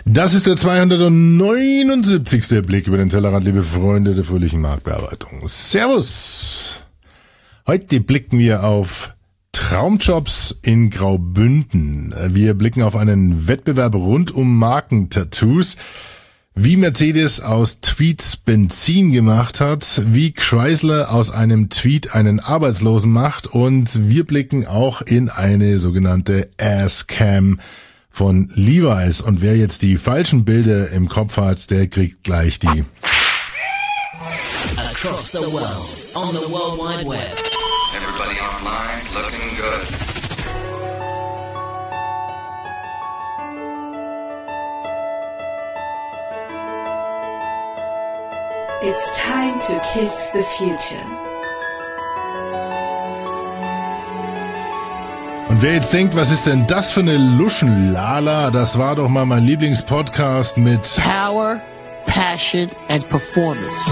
Das ist der 279. Blick über den Tellerrand, liebe Freunde der fröhlichen Marktbearbeitung. Servus! Heute blicken wir auf Traumjobs in Graubünden. Wir blicken auf einen Wettbewerb rund um Markentattoos, wie Mercedes aus Tweets Benzin gemacht hat, wie Chrysler aus einem Tweet einen Arbeitslosen macht, und wir blicken auch in eine sogenannte Ass-Cam von Levi's. Und wer jetzt die falschen Bilder im Kopf hat, der kriegt gleich die Across the world, on the World Wide Web. Everybody online, looking good. It's time to kiss the future. Und wer jetzt denkt, was ist denn das für eine Luschenlala, das war doch mal mein Lieblingspodcast mit Power, Passion and Performance.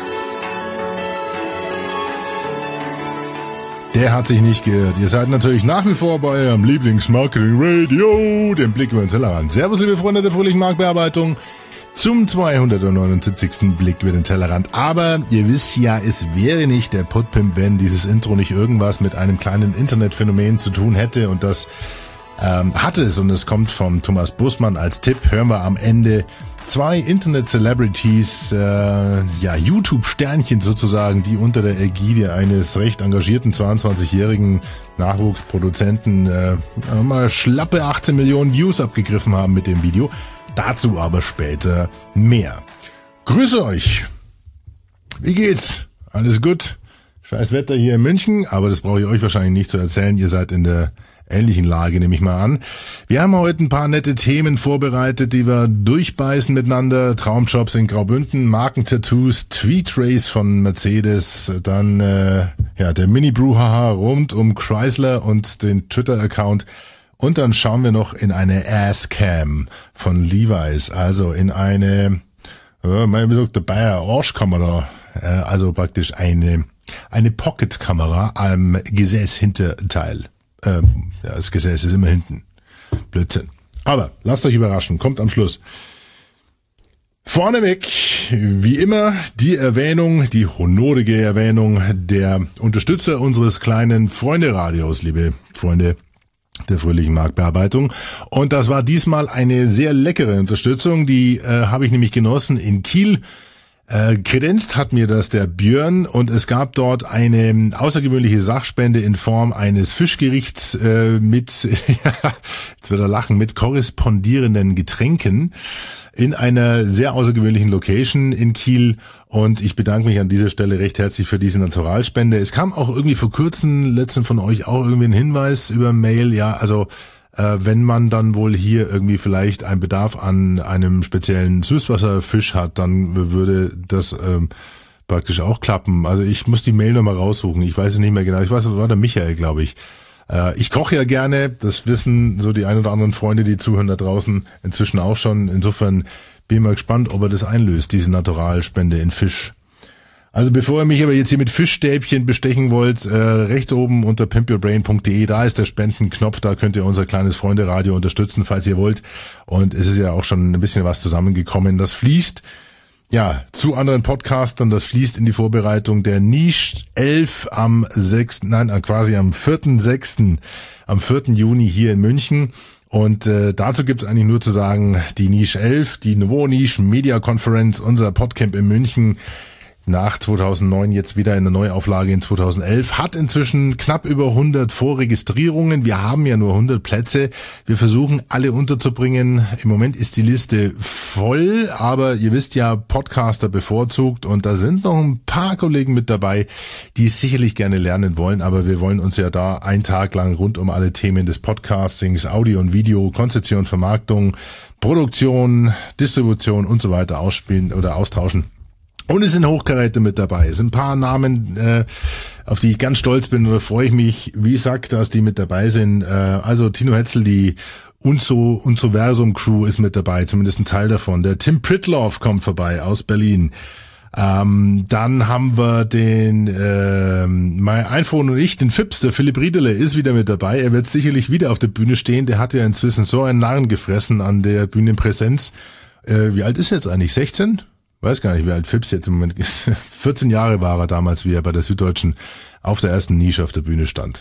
Der hat sich nicht geirrt. Ihr seid natürlich nach wie vor bei eurem Lieblingsmarketing-Radio, dem Blick über den Tellerrand. Servus, liebe Freunde der fröhlichen Marktbearbeitung, zum 279. Blick über den Tellerrand. Aber ihr wisst ja, es wäre nicht der Podpimp, wenn dieses Intro nicht irgendwas mit einem kleinen Internetphänomen zu tun hätte. Und das hat es. Und es kommt vom Thomas Bussmann als Tipp. Hören wir am Ende zwei Internet-Celebrities, YouTube-Sternchen sozusagen, die unter der Ägide eines recht engagierten 22-jährigen Nachwuchsproduzenten mal schlappe 18 Millionen Views abgegriffen haben mit dem Video. Dazu aber später mehr. Grüße euch! Wie geht's? Alles gut? Scheiß Wetter hier in München, aber das brauche ich euch wahrscheinlich nicht zu erzählen. Ihr seid in der ähnlichen Lage, nehme ich mal an. Wir haben heute ein paar nette Themen vorbereitet, die wir durchbeißen miteinander. Traumjobs in Graubünden, Markentattoos, Tweetrace von Mercedes, dann der Mini-Brouhaha rund um Chrysler und den Twitter-Account. Und dann schauen wir noch in eine Ass-Cam von Levi's, also in eine, wie sagt der Bayer, Arschkamera, also praktisch eine Pocket-Kamera am Gesäßhinterteil. Das Gesäß ist immer hinten. Blödsinn. Aber lasst euch überraschen, kommt am Schluss. Vorneweg, wie immer, die Erwähnung, die honorige Erwähnung der Unterstützer unseres kleinen Freunde-Radios, liebe Freunde der fröhlichen Marktbearbeitung. Und das war diesmal eine sehr leckere Unterstützung, die habe ich nämlich genossen in Kiel. Kredenzt hat mir das der Björn, und es gab dort eine außergewöhnliche Sachspende in Form eines Fischgerichts mit, jetzt wird er lachen, mit korrespondierenden Getränken in einer sehr außergewöhnlichen Location in Kiel. Und ich bedanke mich an dieser Stelle recht herzlich für diese Naturalspende. Es kam auch irgendwie vor kurzem, letzten von euch auch irgendwie ein Hinweis über Mail, wenn man dann wohl hier irgendwie vielleicht einen Bedarf an einem speziellen Süßwasserfisch hat, dann würde das praktisch auch klappen. Also ich muss die Mail nochmal raussuchen. Ich weiß es nicht mehr genau. Ich weiß, das war der Michael, glaube ich. Ich koche ja gerne. Das wissen so die ein oder anderen Freunde, die zuhören da draußen, inzwischen auch schon. Insofern bin ich mal gespannt, ob er das einlöst, diese Naturalspende in Fisch. Also bevor ihr mich aber jetzt hier mit Fischstäbchen bestechen wollt, rechts oben unter pimpyourbrain.de, da ist der Spendenknopf, da könnt ihr unser kleines Freunde-Radio unterstützen, falls ihr wollt. Und es ist ja auch schon ein bisschen was zusammengekommen. Das fließt zu anderen Podcastern, das fließt in die Vorbereitung der Niche 11 am 4. Juni hier in München. Und dazu gibt's eigentlich nur zu sagen, die Niche 11, die Nouveau Niche Media Conference, unser Podcamp in München, nach 2009 jetzt wieder in der Neuauflage in 2011, hat inzwischen knapp über 100 Vorregistrierungen. Wir haben ja nur 100 Plätze. Wir versuchen, alle unterzubringen. Im Moment ist die Liste voll, aber ihr wisst ja, Podcaster bevorzugt, und da sind noch ein paar Kollegen mit dabei, die es sicherlich gerne lernen wollen, aber wir wollen uns ja da einen Tag lang rund um alle Themen des Podcastings, Audio und Video, Konzeption, Vermarktung, Produktion, Distribution und so weiter ausspielen oder austauschen. Und es sind Hochkaräte mit dabei. Es sind ein paar Namen, auf die ich ganz stolz bin, oder freue ich mich, wie gesagt, dass die mit dabei sind. Also Tino Hetzel, die Unsoversum Crew ist mit dabei, zumindest ein Teil davon. Der Tim Pritloff kommt vorbei aus Berlin. Dann haben wir den My iPhone und ich, den Fips, der Philipp Riedele ist wieder mit dabei. Er wird sicherlich wieder auf der Bühne stehen. Der hat ja inzwischen so einen Narren gefressen an der Bühnenpräsenz. Wie alt ist er jetzt eigentlich? 16? Weiß gar nicht, wie alt Fips jetzt im Moment ist. 14 Jahre war er damals, wie er bei der Süddeutschen auf der ersten Nische auf der Bühne stand.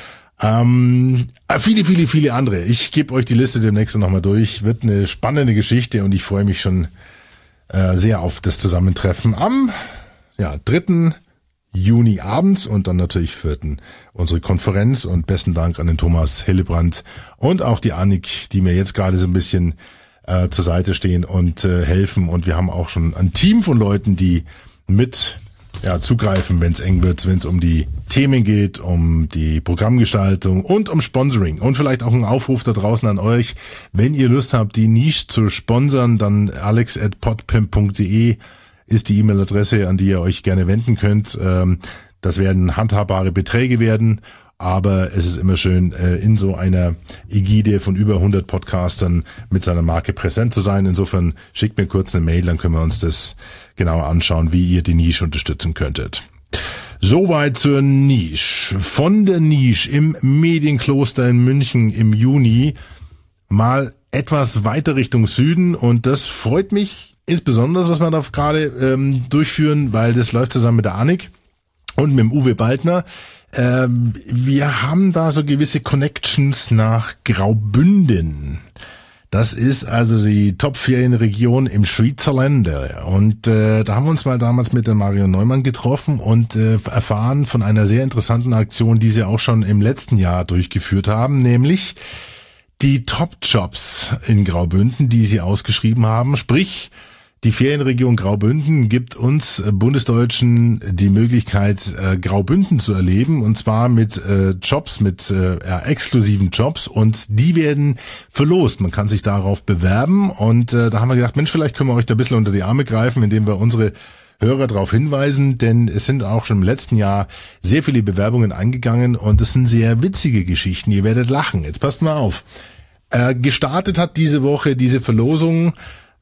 Viele andere. Ich gebe euch die Liste demnächst nochmal durch. Wird eine spannende Geschichte und ich freue mich schon sehr auf das Zusammentreffen am 3. Juni abends und dann natürlich 4. unsere Konferenz und besten Dank an den Thomas Hillebrand und auch die Annik, die mir jetzt gerade so ein bisschen zur Seite stehen und helfen und wir haben auch schon ein Team von Leuten, die mit zugreifen, wenn es eng wird, wenn es um die Themen geht, um die Programmgestaltung und um Sponsoring. Und vielleicht auch ein Aufruf da draußen an euch, wenn ihr Lust habt, die Nische zu sponsern, dann alex@podpimp.de ist die E-Mail-Adresse, an die ihr euch gerne wenden könnt. Das werden handhabbare Beträge werden, aber es ist immer schön, in so einer Ägide von über 100 Podcastern mit seiner Marke präsent zu sein. Insofern schickt mir kurz eine Mail, dann können wir uns das genauer anschauen, wie ihr die Nische unterstützen könntet. Soweit zur Nische. Von der Nische im Medienkloster in München im Juni mal etwas weiter Richtung Süden und das freut mich insbesondere, was wir da gerade durchführen, weil das läuft zusammen mit der Annik und mit dem Uwe Baldner. Wir haben da so gewisse Connections nach Graubünden. Das ist also die Top-Ferienregion im Schweizerland. Und da haben wir uns mal damals mit der Marion Neumann getroffen und erfahren von einer sehr interessanten Aktion, die sie auch schon im letzten Jahr durchgeführt haben, nämlich die Top-Jobs in Graubünden, die sie ausgeschrieben haben. Sprich, die Ferienregion Graubünden gibt uns Bundesdeutschen die Möglichkeit, Graubünden zu erleben, und zwar mit Jobs, mit exklusiven Jobs, und die werden verlost. Man kann sich darauf bewerben und da haben wir gedacht, Mensch, vielleicht können wir euch da ein bisschen unter die Arme greifen, indem wir unsere Hörer darauf hinweisen, denn es sind auch schon im letzten Jahr sehr viele Bewerbungen eingegangen und es sind sehr witzige Geschichten. Ihr werdet lachen. Jetzt passt mal auf. Gestartet hat diese Woche diese Verlosung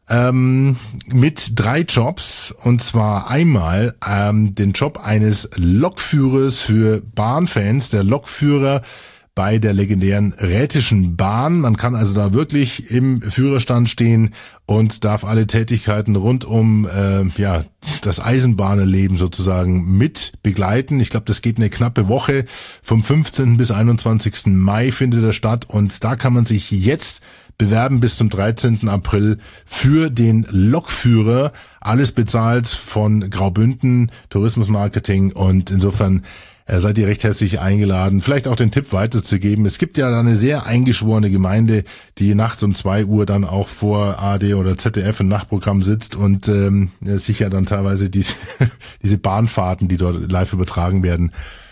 mit 3 Jobs, und zwar einmal den Job eines Lokführers für Bahnfans, der Lokführer bei der legendären Rhätischen Bahn. Man kann also da wirklich im Führerstand stehen und darf alle Tätigkeiten rund um das Eisenbahnerleben sozusagen mit begleiten. Ich glaube, das geht eine knappe Woche. Vom 15. bis 21. Mai findet er statt und da kann man sich jetzt bewerben bis zum 13. April für den Lokführer. Alles bezahlt von Graubünden Tourismusmarketing, und insofern seid ihr recht herzlich eingeladen, vielleicht auch den Tipp weiterzugeben. Es gibt ja da eine sehr eingeschworene Gemeinde, die nachts um 2 Uhr dann auch vor ARD oder ZDF im Nachtprogramm sitzt und sich ja dann teilweise diese Bahnfahrten, die dort live übertragen werden,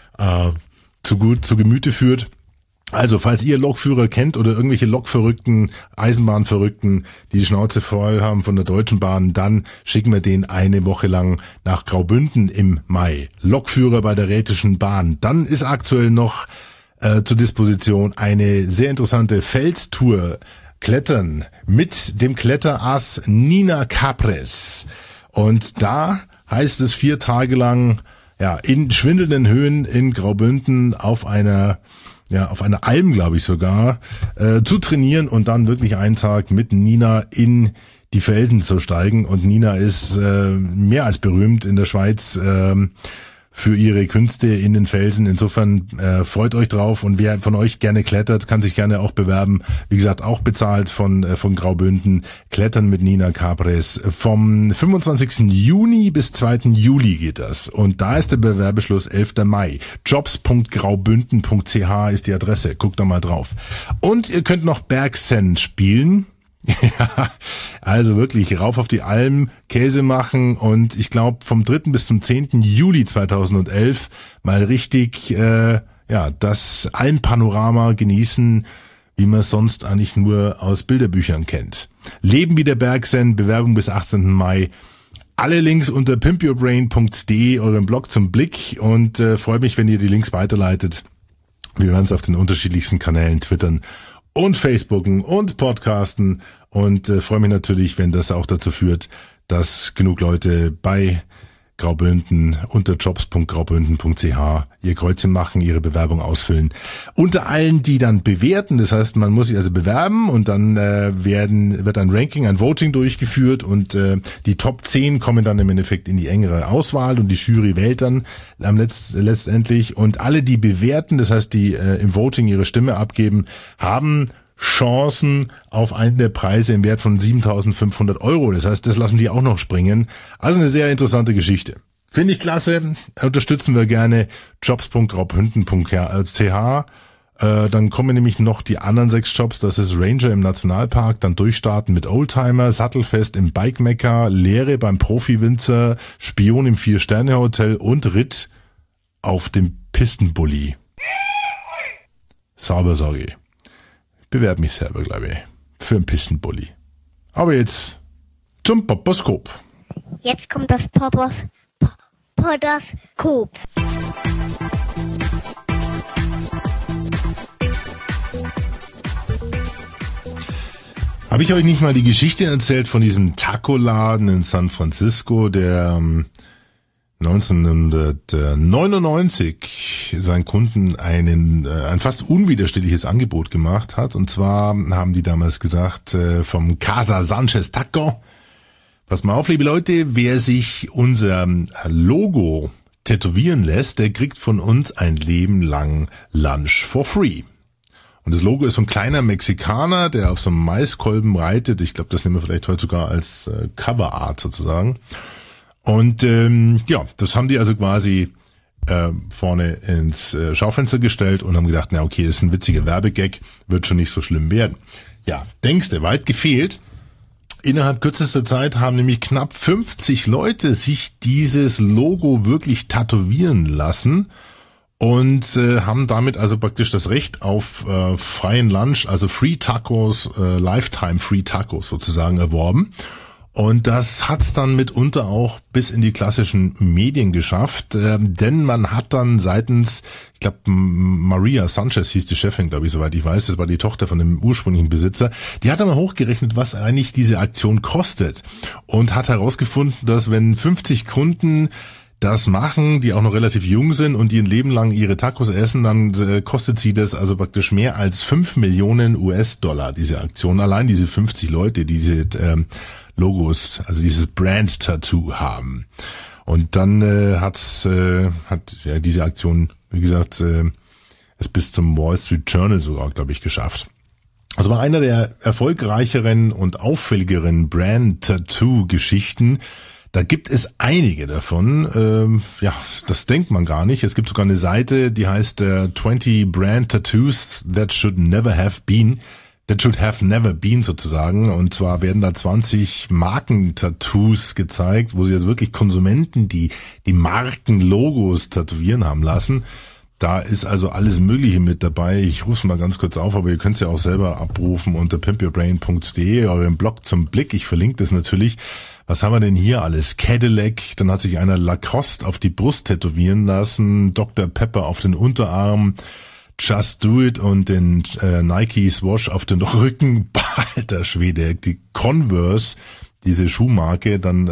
zu Gemüte führt. Also, falls ihr Lokführer kennt oder irgendwelche Lokverrückten, Eisenbahnverrückten, die Schnauze voll haben von der Deutschen Bahn, dann schicken wir den eine Woche lang nach Graubünden im Mai. Lokführer bei der Rhätischen Bahn. Dann ist aktuell noch zur Disposition eine sehr interessante Felstour, Klettern, mit dem Kletterass Nina Capres. Und da heißt es 4 Tage lang, in schwindelnden Höhen in Graubünden auf einer Alm, glaube ich sogar, zu trainieren und dann wirklich einen Tag mit Nina in die Felsen zu steigen. Und Nina ist mehr als berühmt in der Schweiz für ihre Künste in den Felsen. Insofern freut euch drauf, und wer von euch gerne klettert, kann sich gerne auch bewerben. Wie gesagt, auch bezahlt von Graubünden. Klettern mit Nina Capres. Vom 25. Juni bis 2. Juli geht das. Und da ist der Bewerbeschluss 11. Mai. jobs.graubünden.ch ist die Adresse. Guckt da mal drauf. Und ihr könnt noch Bergsen spielen. Ja, also wirklich rauf auf die Alm, Käse machen, und ich glaube vom 3. bis zum 10. Juli 2011 mal richtig das Almpanorama genießen, wie man es sonst eigentlich nur aus Bilderbüchern kennt. Leben wie der Bergsen, Bewerbung bis 18. Mai. Alle Links unter pimpyourbrain.de, eurem Blog zum Blick, und freue mich, wenn ihr die Links weiterleitet. Wir werden es auf den unterschiedlichsten Kanälen twittern und Facebooken und Podcasten, und freue mich natürlich, wenn das auch dazu führt, dass genug Leute bei Graubünden unter jobs.graubünden.ch ihr Kreuzchen machen, ihre Bewerbung ausfüllen. Unter allen, die dann bewerten, das heißt, man muss sich also bewerben und dann wird ein Ranking, ein Voting durchgeführt und die Top 10 kommen dann im Endeffekt in die engere Auswahl und die Jury wählt dann letztendlich und alle, die bewerten, das heißt, die im Voting ihre Stimme abgeben, haben Chancen auf einen der Preise im Wert von 7.500 €. Das heißt, das lassen die auch noch springen. Also eine sehr interessante Geschichte. Finde ich klasse. Unterstützen wir gerne jobs.graubünden.ch. Dann kommen nämlich noch die anderen 6 Jobs. Das ist Ranger im Nationalpark, dann Durchstarten mit Oldtimer, Sattelfest im Bike-Mekka, Lehre beim Profi-Winzer, Spion im 4-Sterne-Hotel und Ritt auf dem Pistenbully. Sauber, sage ich. Bewerbe mich selber, glaube ich, für einen Pistenbully. Aber jetzt zum Poposkop. Jetzt kommt das Poposkop. Habe ich euch nicht mal die Geschichte erzählt von diesem Taco-Laden in San Francisco, der 1999 seinen Kunden ein fast unwiderstehliches Angebot gemacht hat. Und zwar haben die damals gesagt, vom Casa Sanchez Taco, pass mal auf, liebe Leute, wer sich unser Logo tätowieren lässt, der kriegt von uns ein Leben lang Lunch for free. Und das Logo ist so ein kleiner Mexikaner, der auf so einem Maiskolben reitet. Ich glaube, das nehmen wir vielleicht heute sogar als Coverart sozusagen. Und das haben die also quasi vorne ins Schaufenster gestellt und haben gedacht, na okay, das ist ein witziger Werbegag, wird schon nicht so schlimm werden. Ja, denkste, weit gefehlt. Innerhalb kürzester Zeit haben nämlich knapp 50 Leute sich dieses Logo wirklich tätowieren lassen und haben damit also praktisch das Recht auf freien Lunch, also Free Tacos, Lifetime Free Tacos sozusagen erworben. Und das hat's dann mitunter auch bis in die klassischen Medien geschafft, denn man hat dann seitens, ich glaube Maria Sanchez hieß die Chefin, glaube ich, soweit ich weiß, das war die Tochter von dem ursprünglichen Besitzer, die hat dann mal hochgerechnet, was eigentlich diese Aktion kostet und hat herausgefunden, dass wenn 50 Kunden das machen, die auch noch relativ jung sind und die ein Leben lang ihre Tacos essen, dann kostet sie das also praktisch mehr als 5 Millionen US-Dollar, diese Aktion. Allein diese 50 Leute, die diese Logos, also dieses Brand-Tattoo haben. Und dann hat diese Aktion, wie gesagt, es bis zum Wall Street Journal sogar, glaube ich, geschafft. Also war einer der erfolgreicheren und auffälligeren Brand-Tattoo-Geschichten. Da gibt es einige davon. Das denkt man gar nicht. Es gibt sogar eine Seite, die heißt 20 Brand Tattoos that should never have been sozusagen. Und zwar werden da 20 Markentattoos gezeigt, wo sie jetzt wirklich Konsumenten die Markenlogos tätowieren haben lassen. Da ist also alles Mögliche mit dabei. Ich rufe es mal ganz kurz auf, aber ihr könnt es ja auch selber abrufen unter pimpyourbrain.de, eurem Blog zum Blick. Ich verlinke das natürlich. Was haben wir denn hier alles? Cadillac, dann hat sich einer Lacoste auf die Brust tätowieren lassen, Dr. Pepper auf den Unterarm, Just Do It und den Nike Swash auf den Rücken. Alter Schwede, die Converse, diese Schuhmarke, dann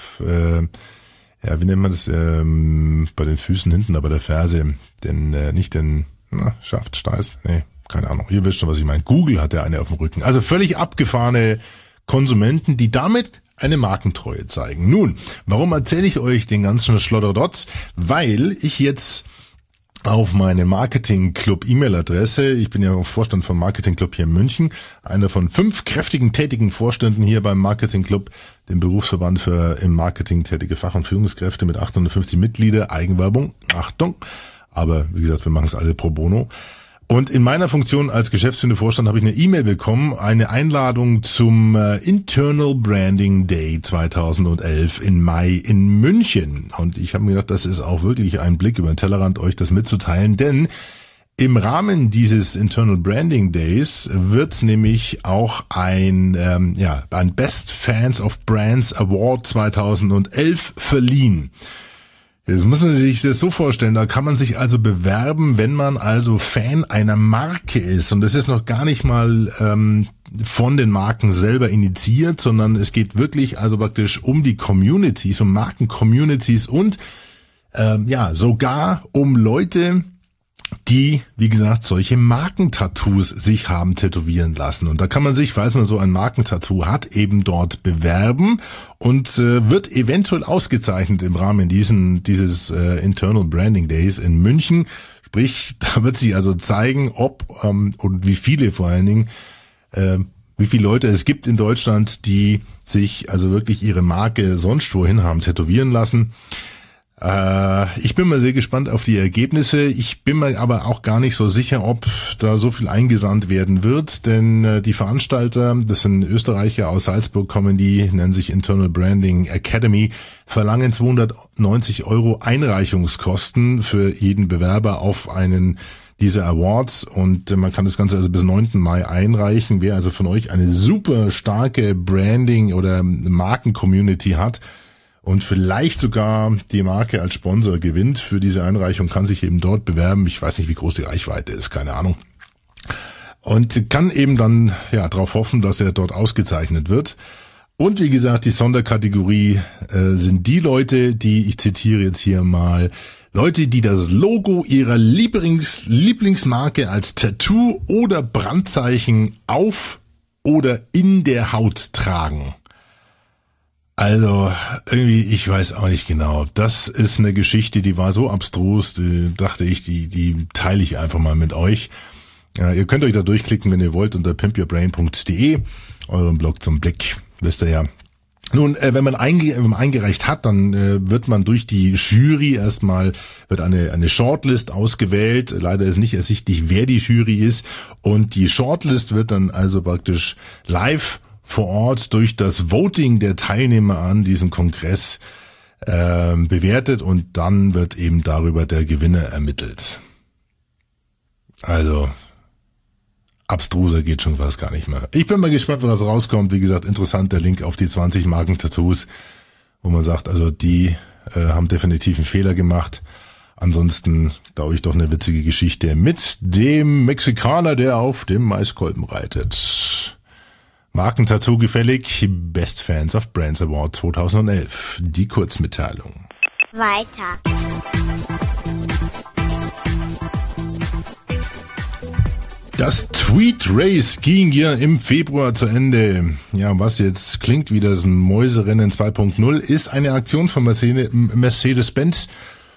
wie nennt man das, bei den Füßen hinten, aber der Ferse, Schaft, Steiß, nee, keine Ahnung, ihr wisst schon, was ich meine. Google hat ja eine auf dem Rücken. Also völlig abgefahrene Konsumenten, die damit eine Markentreue zeigen. Nun, warum erzähle ich euch den ganzen Schlotterdotz? Weil ich jetzt auf meine Marketing-Club-E-Mail-Adresse, ich bin ja auch Vorstand vom Marketing-Club hier in München, einer von 5 kräftigen, tätigen Vorständen hier beim Marketing-Club, dem Berufsverband für im Marketing tätige Fach- und Führungskräfte mit 850 Mitglieder, Eigenwerbung, Achtung, aber wie gesagt, wir machen es alle pro bono. Und in meiner Funktion als geschäftsführender Vorstand habe ich eine E-Mail bekommen, eine Einladung zum Internal Branding Day 2011 im Mai in München. Und ich habe mir gedacht, das ist auch wirklich ein Blick über den Tellerrand, euch das mitzuteilen, denn im Rahmen dieses Internal Branding Days wird nämlich auch ein Best Fans of Brands Award 2011 verliehen. Jetzt muss man sich das so vorstellen, da kann man sich also bewerben, wenn man also Fan einer Marke ist. Und das ist noch gar nicht mal von den Marken selber initiiert, sondern es geht wirklich also praktisch um die Communities, um Marken-Communities und sogar um Leute, die, wie gesagt, solche Markentattoos sich haben tätowieren lassen. Und da kann man sich, falls man so ein Markentattoo hat, eben dort bewerben und wird eventuell ausgezeichnet im Rahmen dieses Internal Branding Days in München. Sprich, da wird sich also zeigen, ob und wie viele vor allen Dingen, wie viele Leute es gibt in Deutschland, die sich also wirklich ihre Marke sonst wohin haben tätowieren lassen. Ich bin mal sehr gespannt auf die Ergebnisse. Ich bin mir aber auch gar nicht so sicher, ob da so viel eingesandt werden wird, denn die Veranstalter, das sind Österreicher aus Salzburg kommen, die nennen sich Internal Branding Academy, verlangen 290 € Einreichungskosten für jeden Bewerber auf einen dieser Awards und man kann das Ganze also bis 9. Mai einreichen. Wer also von euch eine super starke Branding- oder Marken-Community hat, und vielleicht sogar die Marke als Sponsor gewinnt für diese Einreichung, kann sich eben dort bewerben. Ich weiß nicht, wie groß die Reichweite ist, keine Ahnung. Und kann eben dann darauf hoffen, dass er dort ausgezeichnet wird. Und wie gesagt, die Sonderkategorie sind die Leute, die, ich zitiere jetzt hier mal, Leute, die das Logo ihrer Lieblingsmarke als Tattoo oder Brandzeichen auf oder in der Haut tragen. Also irgendwie, ich weiß auch nicht genau. Das ist eine Geschichte, die war so abstrus, dachte ich, die teile ich einfach mal mit euch. Ja, ihr könnt euch da durchklicken, wenn ihr wollt, unter pimpyourbrain.de, euren Blog zum Blick, wisst ihr ja. Nun, wenn man eingereicht hat, dann wird man durch die Jury erstmal, wird eine Shortlist ausgewählt. Leider ist nicht ersichtlich, wer die Jury ist. Und die Shortlist wird dann also praktisch live vor Ort durch das Voting der Teilnehmer an diesem Kongress bewertet und dann wird eben darüber der Gewinner ermittelt. Also abstruser geht schon fast gar nicht mehr. Ich bin mal gespannt, was rauskommt. Wie gesagt, interessant der Link auf die 20 Marken-Tattoos, wo man sagt, also die haben definitiv einen Fehler gemacht. Ansonsten, glaube ich, doch eine witzige Geschichte mit dem Mexikaner, der auf dem Maiskolben reitet. Markentattoo gefällig, Best Fans of Brands Award 2011. Die Kurzmitteilung. Weiter. Das Tweet Race ging ja im Februar zu Ende. Ja, was jetzt klingt wie das Mäuserennen 2.0, ist eine Aktion von Mercedes-Benz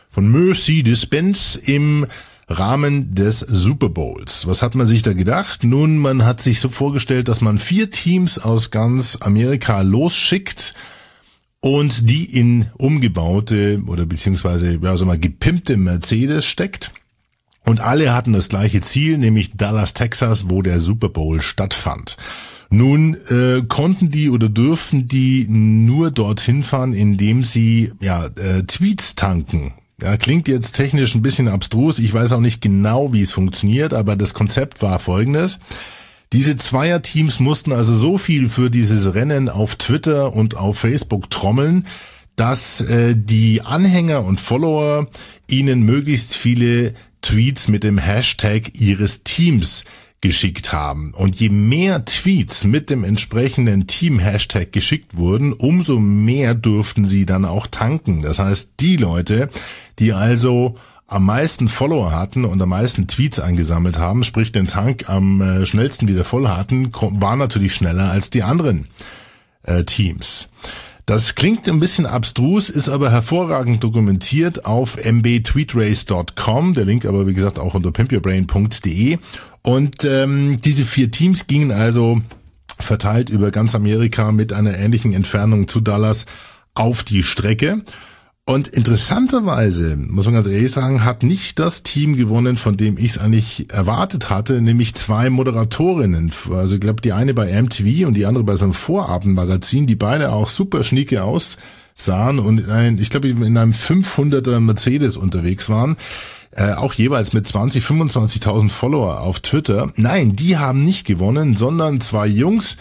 im Rahmen des Super Bowls. Was hat man sich da gedacht? Nun, man hat sich so vorgestellt, dass man 4 Teams aus ganz Amerika losschickt und die in umgebaute oder beziehungsweise gepimpte Mercedes steckt. Und alle hatten das gleiche Ziel, nämlich Dallas, Texas, wo der Super Bowl stattfand. Nun konnten die oder dürften die nur dorthin fahren, indem sie Tweets tanken. Ja, klingt jetzt technisch ein bisschen abstrus. Ich weiß auch nicht genau, wie es funktioniert, aber das Konzept war folgendes. Diese Zweierteams mussten also so viel für dieses Rennen auf Twitter und auf Facebook trommeln, dass die Anhänger und Follower ihnen möglichst viele Tweets mit dem Hashtag ihres Teams geschickt haben. Und je mehr Tweets mit dem entsprechenden Team-Hashtag geschickt wurden, umso mehr durften sie dann auch tanken. Das heißt, die Leute, die also am meisten Follower hatten und am meisten Tweets eingesammelt haben, sprich den Tank am schnellsten wieder voll hatten, waren natürlich schneller als die anderen Teams. Das klingt ein bisschen abstrus, ist aber hervorragend dokumentiert auf mbtweetrace.com, der Link aber wie gesagt auch unter pimpyourbrain.de. Und diese 4 Teams gingen also verteilt über ganz Amerika mit einer ähnlichen Entfernung zu Dallas auf die Strecke. Und interessanterweise, muss man ganz ehrlich sagen, hat nicht das Team gewonnen, von dem ich es eigentlich erwartet hatte, nämlich 2 Moderatorinnen. Also ich glaube, die eine bei MTV und die andere bei so einem Vorabendmagazin, die beide auch super schnieke aussahen und in einem 500er Mercedes unterwegs waren. Auch jeweils mit 25.000 Follower auf Twitter. Nein, die haben nicht gewonnen, sondern 2 Jungs,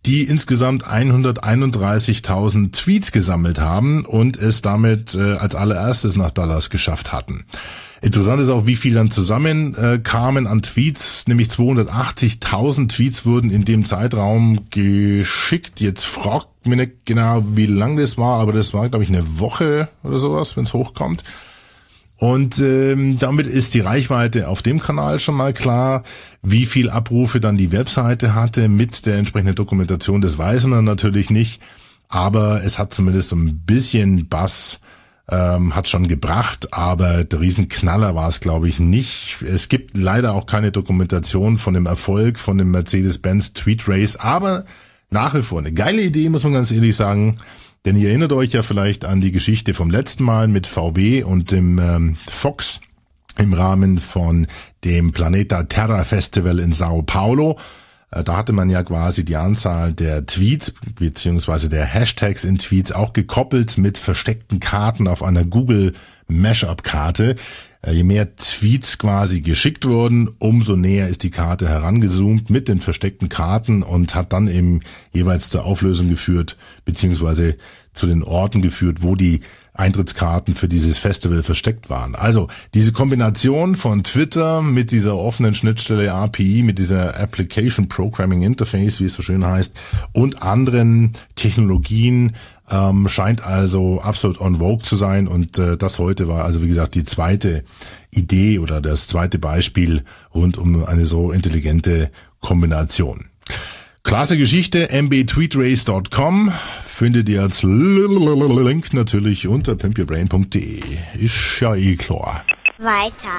die insgesamt 131.000 Tweets gesammelt haben und es damit als allererstes nach Dallas geschafft hatten. Interessant ist auch, wie viel dann zusammenkamen an Tweets, nämlich 280.000 Tweets wurden in dem Zeitraum geschickt. Jetzt fragt mich nicht genau, wie lang das war, aber das war, glaube ich, eine Woche oder sowas, wenn es hochkommt. Und damit ist die Reichweite auf dem Kanal schon mal klar. Wie viel Abrufe dann die Webseite hatte mit der entsprechenden Dokumentation, das weiß man natürlich nicht. Aber es hat zumindest so ein bisschen Buzz, hat schon gebracht, aber der Riesenknaller war es, glaube ich, nicht. Es gibt leider auch keine Dokumentation von dem Erfolg von dem Mercedes-Benz Tweet Race, aber nach wie vor eine geile Idee, muss man ganz ehrlich sagen. Denn ihr erinnert euch ja vielleicht an die Geschichte vom letzten Mal mit VW und dem Fox im Rahmen von dem Planeta Terra Festival in Sao Paulo. Da hatte man ja quasi die Anzahl der Tweets beziehungsweise der Hashtags in Tweets auch gekoppelt mit versteckten Karten auf einer Google Mashup-Karte. Je mehr Tweets quasi geschickt wurden, umso näher ist die Karte herangezoomt mit den versteckten Karten und hat dann eben jeweils zur Auflösung geführt, beziehungsweise zu den Orten geführt, wo die Eintrittskarten für dieses Festival versteckt waren. Also diese Kombination von Twitter mit dieser offenen Schnittstelle API, mit dieser Application Programming Interface, wie es so schön heißt, und anderen Technologien scheint also absolut on vogue zu sein. Und das heute war also, wie gesagt, die zweite Idee oder das zweite Beispiel rund um eine so intelligente Kombination. Klasse Geschichte, mbtweetrace.com findet ihr als Link natürlich unter pimpyourbrain.de. Ist ja eh klar. Weiter.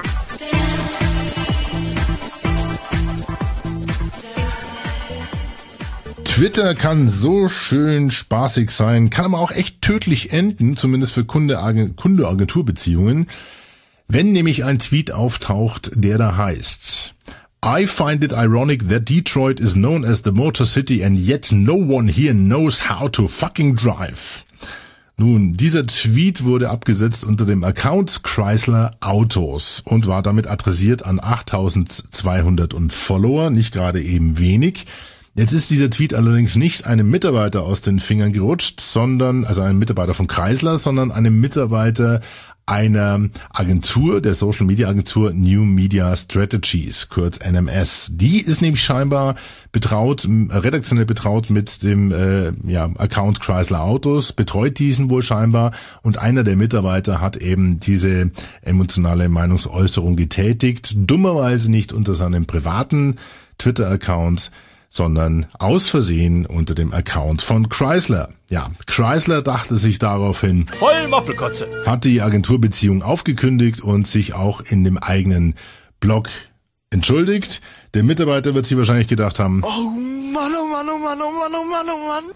Twitter kann so schön spaßig sein, kann aber auch echt tödlich enden, zumindest für Kunde-Agentur-Beziehungen, wenn nämlich ein Tweet auftaucht, der da heißt: I find it ironic that Detroit is known as the Motor City and yet no one here knows how to fucking drive. Nun, dieser Tweet wurde abgesetzt unter dem Account Chrysler Autos und war damit adressiert an 8.200 Follower, nicht gerade eben wenig. Jetzt ist dieser Tweet allerdings nicht einem Mitarbeiter aus den Fingern gerutscht, sondern, also einem Mitarbeiter von Chrysler, sondern einem Mitarbeiter einer Agentur, der Social Media Agentur New Media Strategies, kurz NMS. Die ist nämlich scheinbar redaktionell betraut mit dem Account Chrysler Autos, betreut diesen wohl scheinbar, und einer der Mitarbeiter hat eben diese emotionale Meinungsäußerung getätigt, dummerweise nicht unter seinem privaten Twitter-Account, sondern aus Versehen unter dem Account von Chrysler. Ja, Chrysler dachte sich daraufhin, voll Moppelkotze, hat die Agenturbeziehung aufgekündigt und sich auch in dem eigenen Blog entschuldigt. Der Mitarbeiter wird sich wahrscheinlich gedacht haben, Oh Mann, oh Mann, oh Mann, oh Mann, oh Mann, oh Mann.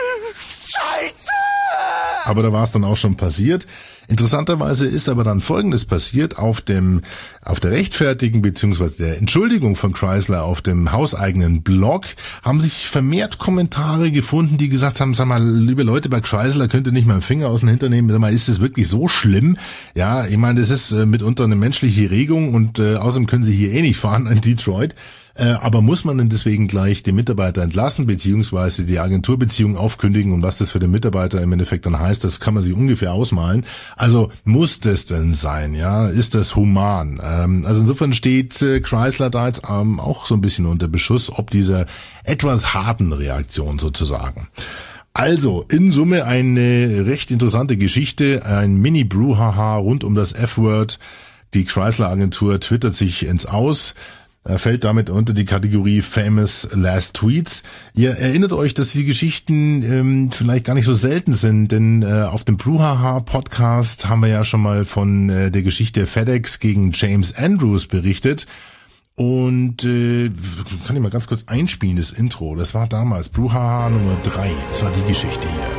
Scheiße! aber da war es dann auch schon passiert. Interessanterweise ist aber dann Folgendes passiert: auf der Rechtfertigung bzw. der Entschuldigung von Chrysler auf dem hauseigenen Blog haben sich vermehrt Kommentare gefunden, die gesagt haben, sag mal, liebe Leute, bei Chrysler könnt ihr nicht mal einen Finger aus dem Hintern nehmen, sag mal, ist das wirklich so schlimm? Ja, ich meine, das ist mitunter eine menschliche Regung und außerdem können sie hier eh nicht fahren in Detroit. Aber muss man denn deswegen gleich den Mitarbeiter entlassen, beziehungsweise die Agenturbeziehung aufkündigen, und was das für den Mitarbeiter im Endeffekt dann heißt, das kann man sich ungefähr ausmalen. Also muss das denn sein, ja? Ist das human? Also insofern steht Chrysler da jetzt auch so ein bisschen unter Beschuss, ob dieser etwas harten Reaktion sozusagen. Also, in Summe eine recht interessante Geschichte, ein Mini-Brouhaha rund um das F-Word. Die Chrysler-Agentur twittert sich ins Aus, fällt damit unter die Kategorie Famous Last Tweets. Ihr erinnert euch, dass die Geschichten vielleicht gar nicht so selten sind, denn auf dem Brouhaha-Podcast haben wir ja schon mal von der Geschichte FedEx gegen James Andrews berichtet. Und kann ich mal ganz kurz einspielen, das Intro. Das war damals Brouhaha Nummer 3. Das war die Geschichte hier.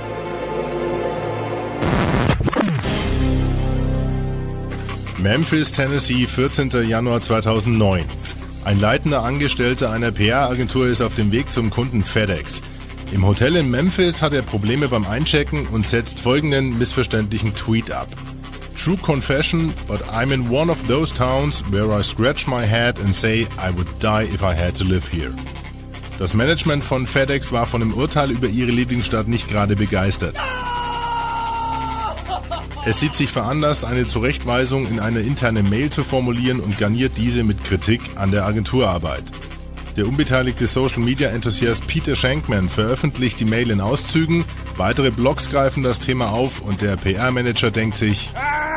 Memphis, Tennessee, 14. Januar 2009. Ein leitender Angestellter einer PR-Agentur ist auf dem Weg zum Kunden FedEx. Im Hotel in Memphis hat er Probleme beim Einchecken und setzt folgenden missverständlichen Tweet ab. True confession, but I'm in one of those towns where I scratch my head and say I would die if I had to live here. Das Management von FedEx war von dem Urteil über ihre Lieblingsstadt nicht gerade begeistert. Es sieht sich veranlasst, eine Zurechtweisung in eine interne Mail zu formulieren und garniert diese mit Kritik an der Agenturarbeit. Der unbeteiligte Social-Media-Enthusiast Peter Shankman veröffentlicht die Mail in Auszügen, weitere Blogs greifen das Thema auf und der PR-Manager denkt sich...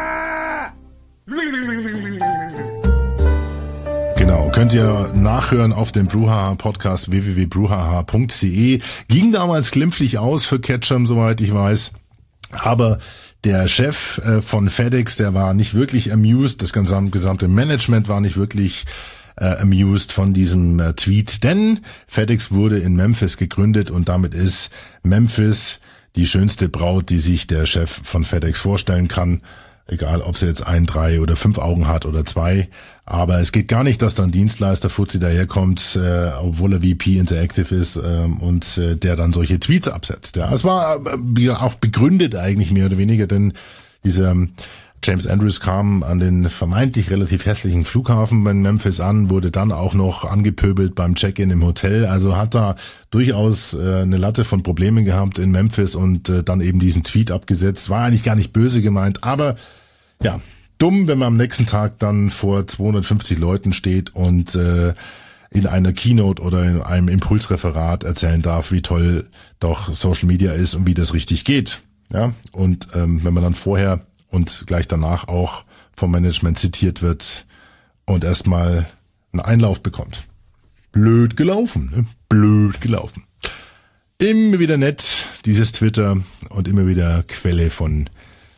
Genau, könnt ihr nachhören auf dem Brouhaha-Podcast www.brouhaha.de. Ging damals glimpflich aus für Ketchum, soweit ich weiß, aber... Der Chef von FedEx, der war nicht wirklich amused, das gesamte Management war nicht wirklich amused von diesem Tweet, denn FedEx wurde in Memphis gegründet und damit ist Memphis die schönste Braut, die sich der Chef von FedEx vorstellen kann, egal ob sie jetzt 1, 3 oder 5 Augen hat oder 2, aber es geht gar nicht, dass dann Dienstleister Fuzzi daherkommt, obwohl er VP Interactive ist und der dann solche Tweets absetzt. Ja, es war auch begründet eigentlich mehr oder weniger, denn dieser James Andrews kam an den vermeintlich relativ hässlichen Flughafen in Memphis an, wurde dann auch noch angepöbelt beim Check-in im Hotel, also hat da durchaus eine Latte von Problemen gehabt in Memphis und dann eben diesen Tweet abgesetzt. War eigentlich gar nicht böse gemeint, aber ja, dumm, wenn man am nächsten Tag dann vor 250 Leuten steht und in einer Keynote oder in einem Impulsreferat erzählen darf, wie toll doch Social Media ist und wie das richtig geht. Ja, und wenn man dann vorher und gleich danach auch vom Management zitiert wird und erstmal einen Einlauf bekommt. Blöd gelaufen, ne? Blöd gelaufen. Immer wieder nett, dieses Twitter und immer wieder Quelle von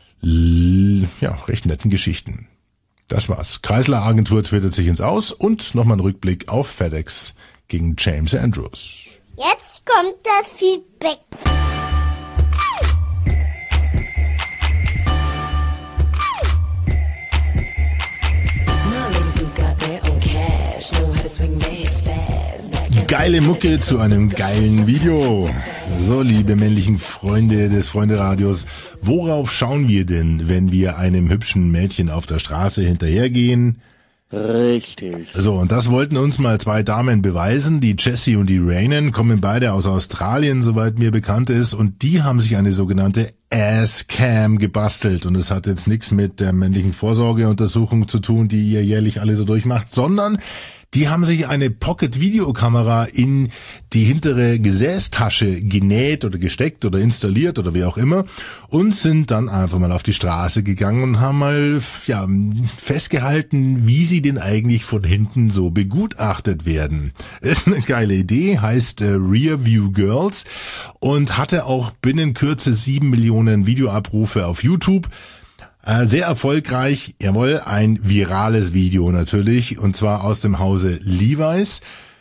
recht netten Geschichten. Das war's. Chrysler Agentur twittert sich ins Aus und nochmal ein Rückblick auf FedEx gegen James Andrews. Jetzt kommt das Feedback. Geile Mucke zu einem geilen Video. So, liebe männlichen Freunde des Freunde-Radios, worauf schauen wir denn, wenn wir einem hübschen Mädchen auf der Straße hinterhergehen? Richtig. So, und das wollten uns mal 2 Damen beweisen. Die Jessie und die Rainan kommen beide aus Australien, soweit mir bekannt ist. Und die haben sich eine sogenannte Ass-Cam gebastelt. Und es hat jetzt nichts mit der männlichen Vorsorgeuntersuchung zu tun, die ihr jährlich alle so durchmacht, sondern die haben sich eine Pocket-Videokamera in die hintere Gesäßtasche genäht oder gesteckt oder installiert oder wie auch immer und sind dann einfach mal auf die Straße gegangen und haben mal festgehalten, wie sie denn eigentlich von hinten so begutachtet werden. Ist eine geile Idee, heißt Rearview Girls und hatte auch binnen Kürze 7 Millionen Videoabrufe auf YouTube. Sehr erfolgreich, jawohl, ein virales Video natürlich, und zwar aus dem Hause Levi's.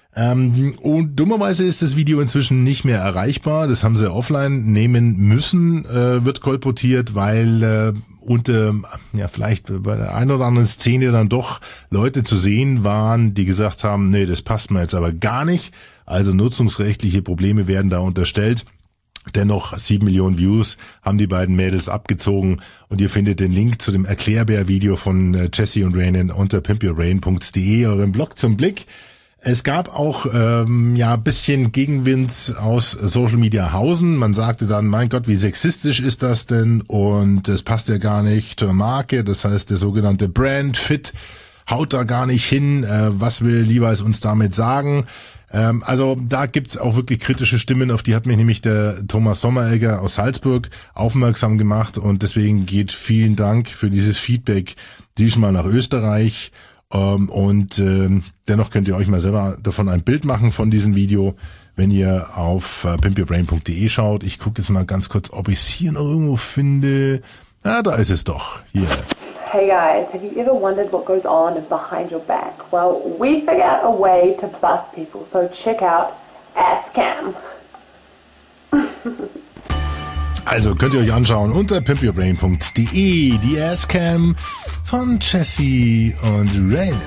Und dummerweise ist das Video inzwischen nicht mehr erreichbar. Das haben sie offline nehmen müssen, wird kolportiert, weil vielleicht bei der einen oder anderen Szene dann doch Leute zu sehen waren, die gesagt haben, nee, das passt mir jetzt aber gar nicht. Also nutzungsrechtliche Probleme werden da unterstellt. Dennoch 7 Millionen Views haben die beiden Mädels abgezogen und ihr findet den Link zu dem Erklärbär-Video von Jessie und Rainan unter pimpyourrain.de, eurem Blog zum Blick. Es gab auch bisschen Gegenwind aus Social Media Hausen. Man sagte dann, mein Gott, wie sexistisch ist das denn? Und das passt ja gar nicht zur Marke. Das heißt, der sogenannte Brand Fit haut da gar nicht hin. Was will Levi's uns damit sagen? Also da gibt's auch wirklich kritische Stimmen, auf die hat mich nämlich der Thomas Sommeregger aus Salzburg aufmerksam gemacht und deswegen geht vielen Dank für dieses Feedback diesmal nach Österreich und dennoch könnt ihr euch mal selber davon ein Bild machen von diesem Video, wenn ihr auf pimpyourbrain.de schaut. Ich gucke jetzt mal ganz kurz, ob ich es hier noch irgendwo finde. Da ist es doch. Hier. Hey guys, have you ever wondered what goes on behind your back? Well, we figured out a way to bust people, so check out Ass-Cam. Also könnt ihr euch anschauen unter pimpyourbrain.de, die Ass-Cam von Jessie und Rainan.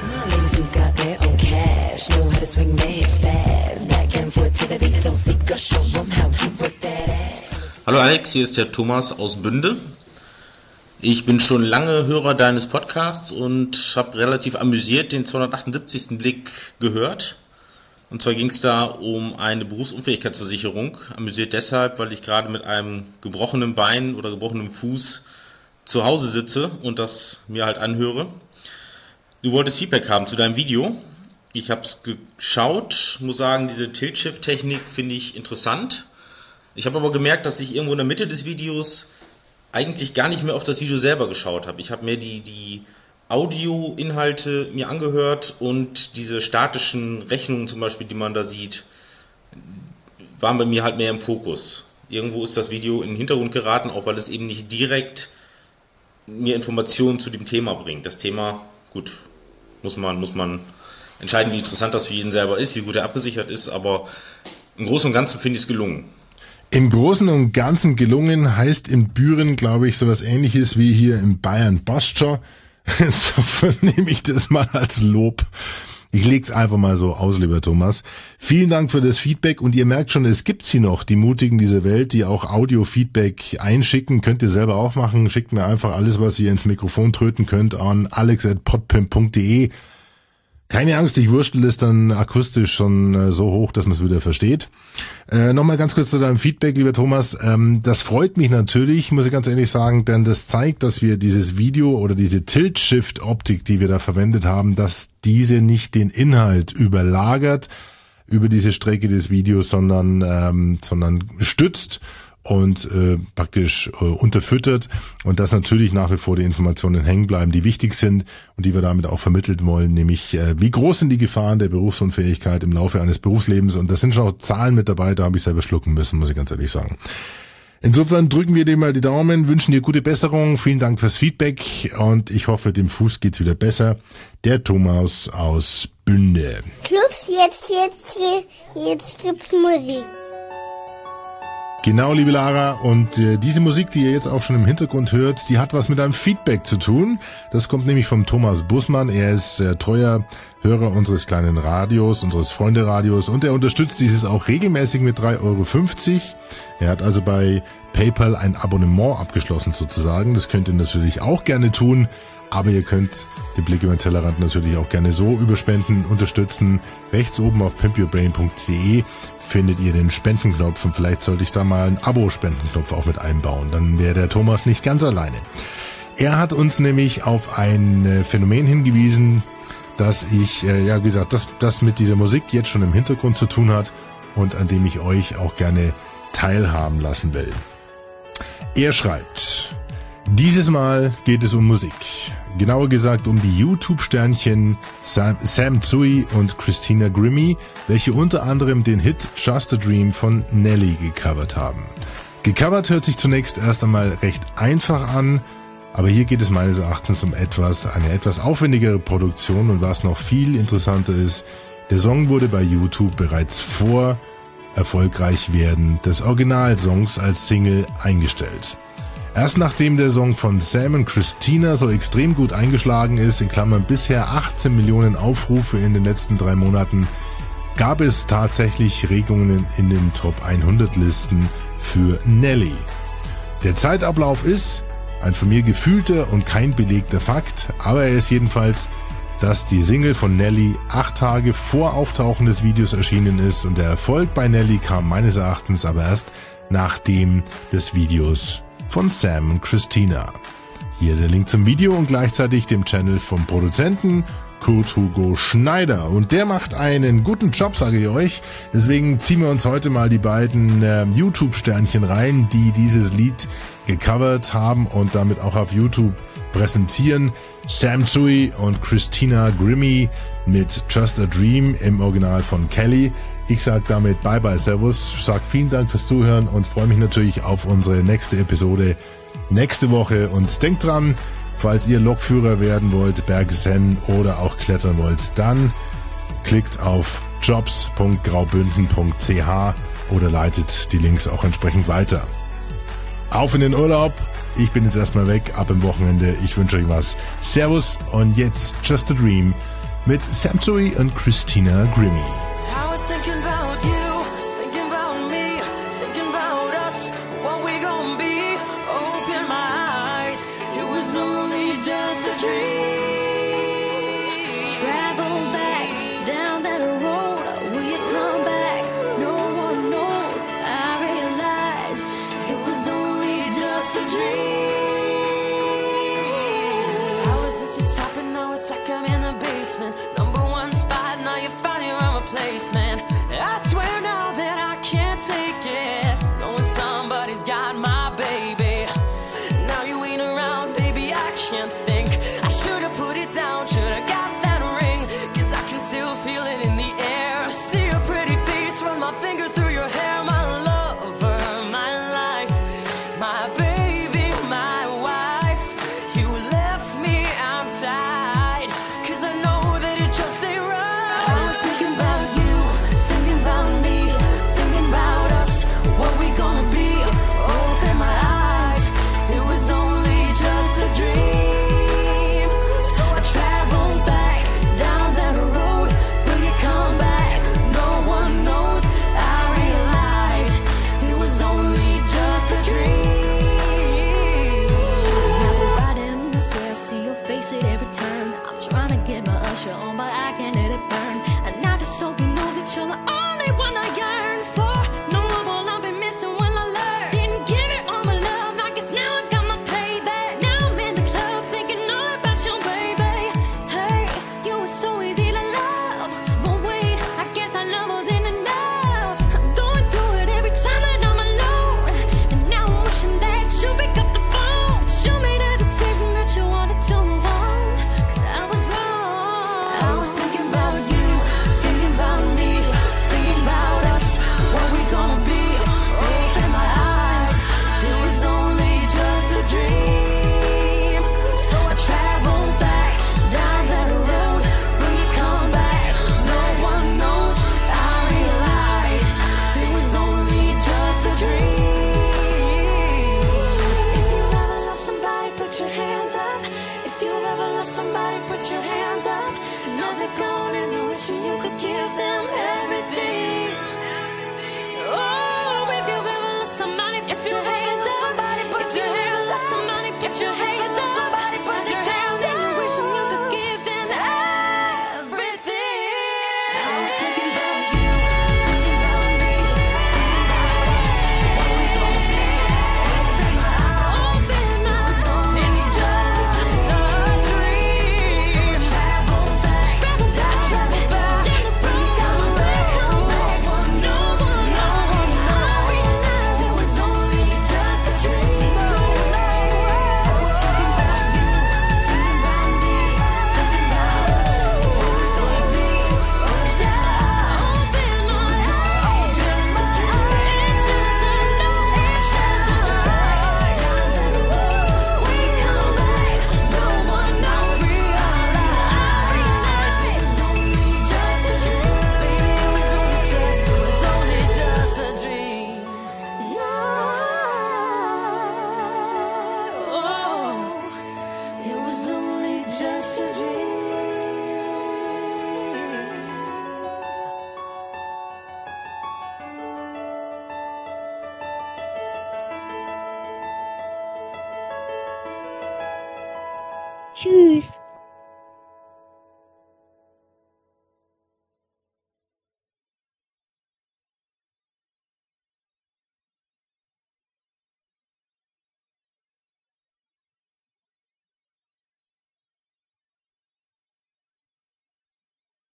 Hallo Alex, hier ist der Thomas aus Bünde. Ich bin schon lange Hörer deines Podcasts und habe relativ amüsiert den 278. Blick gehört. Und zwar ging es da um eine Berufsunfähigkeitsversicherung. Amüsiert deshalb, weil ich gerade mit einem gebrochenen Bein oder gebrochenem Fuß zu Hause sitze und das mir halt anhöre. Du wolltest Feedback haben zu deinem Video. Ich habe es geschaut, muss sagen, diese Tilt-Shift-Technik finde ich interessant. Ich habe aber gemerkt, dass ich irgendwo in der Mitte des Videos eigentlich gar nicht mehr auf das Video selber geschaut habe. Ich habe mir die Audioinhalte mir angehört und diese statischen Rechnungen zum Beispiel, die man da sieht, waren bei mir halt mehr im Fokus. Irgendwo ist das Video in den Hintergrund geraten, auch weil es eben nicht direkt mir Informationen zu dem Thema bringt. Das Thema, gut, muss man entscheiden, wie interessant das für jeden selber ist, wie gut er abgesichert ist, aber im Großen und Ganzen finde ich es gelungen. Im Großen und Ganzen gelungen heißt in Büren, glaube ich, sowas Ähnliches wie hier in Bayern Bastscher. Insofern nehme ich das mal als Lob. Ich leg's einfach mal so aus, lieber Thomas. Vielen Dank für das Feedback und ihr merkt schon, es gibt sie noch, die Mutigen dieser Welt, die auch Audio-Feedback einschicken. Könnt ihr selber auch machen. Schickt mir einfach alles, was ihr ins Mikrofon tröten könnt, an alex@podpimp.de. Keine Angst, ich wurschtel es dann akustisch schon so hoch, dass man es wieder versteht. Nochmal ganz kurz zu deinem Feedback, lieber Thomas. Das freut mich natürlich, muss ich ganz ehrlich sagen, denn das zeigt, dass wir dieses Video oder diese Tilt-Shift-Optik, die wir da verwendet haben, dass diese nicht den Inhalt überlagert über diese Strecke des Videos, sondern stützt und praktisch unterfüttert und dass natürlich nach wie vor die Informationen hängen bleiben, die wichtig sind und die wir damit auch vermittelt wollen, nämlich wie groß sind die Gefahren der Berufsunfähigkeit im Laufe eines Berufslebens, und das sind schon auch Zahlen mit dabei, da habe ich selber schlucken müssen, muss ich ganz ehrlich sagen. Insofern drücken wir dir mal die Daumen, wünschen dir gute Besserung, vielen Dank fürs Feedback und ich hoffe, dem Fuß geht's wieder besser. Der Thomas aus Bünde. Schluss, jetzt gibt's Musik. Genau, liebe Lara, und diese Musik, die ihr jetzt auch schon im Hintergrund hört, die hat was mit einem Feedback zu tun. Das kommt nämlich vom Thomas Bussmann. Er ist treuer Hörer unseres kleinen Radios, unseres Freunde-Radios, und er unterstützt dieses auch regelmäßig mit 3,50 €. Er hat also bei PayPal ein Abonnement abgeschlossen sozusagen. Das könnt ihr natürlich auch gerne tun, aber ihr könnt den Blick über den Tellerrand natürlich auch gerne so über Spenden unterstützen. Rechts oben auf pimpyourbrain.de findet ihr den Spendenknopf und vielleicht sollte ich da mal einen Abo-Spendenknopf auch mit einbauen. Dann wäre der Thomas nicht ganz alleine. Er hat uns nämlich auf ein Phänomen hingewiesen, dass ich, wie gesagt, das mit dieser Musik jetzt schon im Hintergrund zu tun hat und an dem ich euch auch gerne teilhaben lassen will. Er schreibt: Dieses Mal geht es um Musik. Genauer gesagt um die YouTube-Sternchen Sam Tsui und Christina Grimmie, welche unter anderem den Hit Just a Dream von Nelly gecovert haben. Gecovert hört sich zunächst erst einmal recht einfach an, aber hier geht es meines Erachtens um eine etwas aufwendigere Produktion, und was noch viel interessanter ist, der Song wurde bei YouTube bereits vor Erfolgreichwerden des Originalsongs als Single eingestellt. Erst nachdem der Song von Sam und Christina so extrem gut eingeschlagen ist, in Klammern bisher 18 Millionen Aufrufe in den letzten 3 Monaten, gab es tatsächlich Regungen in den Top 100 Listen für Nelly. Der Zeitablauf ist ein von mir gefühlter und kein belegter Fakt, aber er ist jedenfalls, dass die Single von Nelly 8 Tage vor Auftauchen des Videos erschienen ist, und der Erfolg bei Nelly kam meines Erachtens aber erst nach dem des Videos von Sam und Christina. Hier der Link zum Video und gleichzeitig dem Channel vom Produzenten Kurt Hugo Schneider. Und der macht einen guten Job, sage ich euch. Deswegen ziehen wir uns heute mal die beiden YouTube-Sternchen rein, die dieses Lied gecovert haben und damit auch auf YouTube präsentieren. Sam Tsui und Christina Grimmie mit Just a Dream im Original von Kelly. Ich sage damit Bye Bye Servus, sage vielen Dank fürs Zuhören und freue mich natürlich auf unsere nächste Episode nächste Woche. Und denkt dran, falls ihr Lokführer werden wollt, Bergsen oder auch klettern wollt, dann klickt auf jobs.graubünden.ch oder leitet die Links auch entsprechend weiter. Auf in den Urlaub. Ich bin jetzt erstmal weg, ab im Wochenende. Ich wünsche euch was. Servus und jetzt Just a Dream mit Sam Tsui und Christina Grimmie. Travel back down that road with Tschüss.